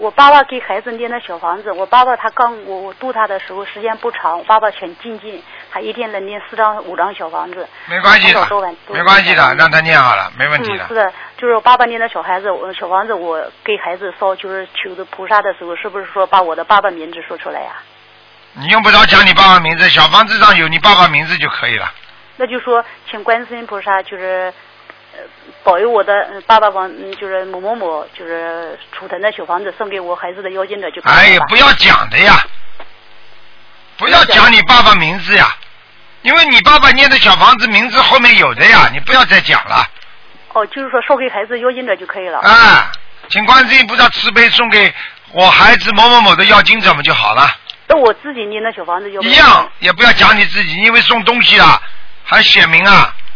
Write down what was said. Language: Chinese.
我爸爸给孩子念的小房子，我爸爸他我度他的时候时间不长，我爸爸很精进，他一天能念4张5张小房子。 没关系的，没关系的，让他念好了，没问题的。 是的，就是我爸爸念的小房子，我给孩子烧，就是求的菩萨的时候，是不是说把我的爸爸名字说出来呀？ 你用不着讲你爸爸名字，小房子上有你爸爸名字就可以了。 那就说，请观世音菩萨就是保佑我的爸爸就是某某某，就是储存的小房子送给我孩子的妖精者就可以了。 哎呀，不要讲的呀，不要讲你爸爸名字呀，因为你爸爸念的小房子名字后面有的呀，你不要再讲了。 哦，就是说送给孩子妖精者就可以了。 啊，请观世音菩萨慈悲送给我孩子某某某的妖精者们就好了。 那我自己念的小房子就一样，也不要讲你自己，因为送东西了，还写明啊。